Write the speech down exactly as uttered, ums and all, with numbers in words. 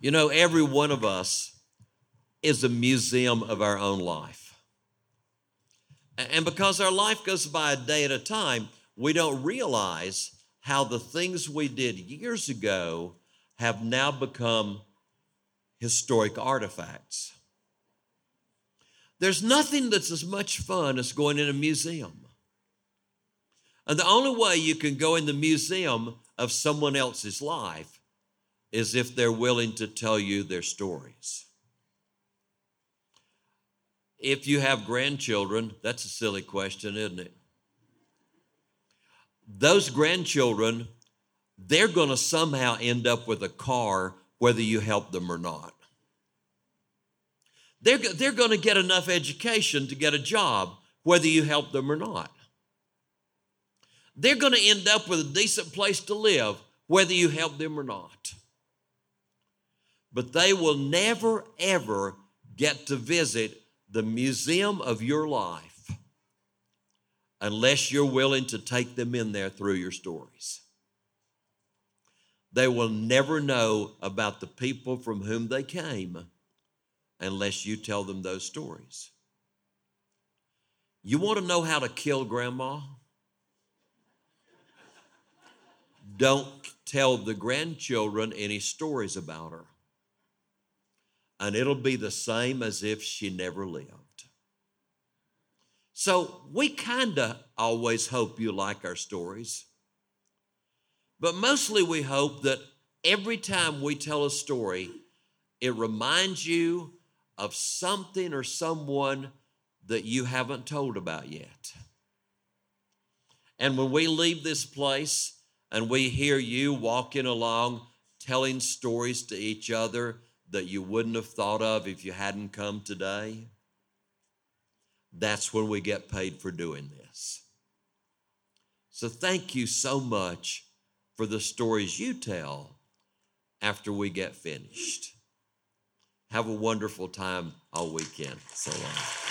You know, every one of us is a museum of our own life. And because our life goes by a day at a time, we don't realize how the things we did years ago have now become historic artifacts. There's nothing that's as much fun as going in a museum. And the only way you can go in the museum of someone else's life is if they're willing to tell you their stories. If you have grandchildren, that's a silly question, isn't it? Those grandchildren, they're going to somehow end up with a car whether you help them or not. They're, they're going to get enough education to get a job whether you help them or not. They're going to end up with a decent place to live whether you help them or not. But they will never, ever get to visit the museum of your life unless you're willing to take them in there through your stories. They will never know about the people from whom they came unless you tell them those stories. You want to know how to kill grandma? Don't tell the grandchildren any stories about her. And it'll be the same as if she never lived. So we kind of always hope you like our stories. But mostly we hope that every time we tell a story, it reminds you of something or someone that you haven't told about yet. And when we leave this place and we hear you walking along telling stories to each other that you wouldn't have thought of if you hadn't come today, that's when we get paid for doing this. So thank you so much for the stories you tell after we get finished. Have a wonderful time all weekend. So long.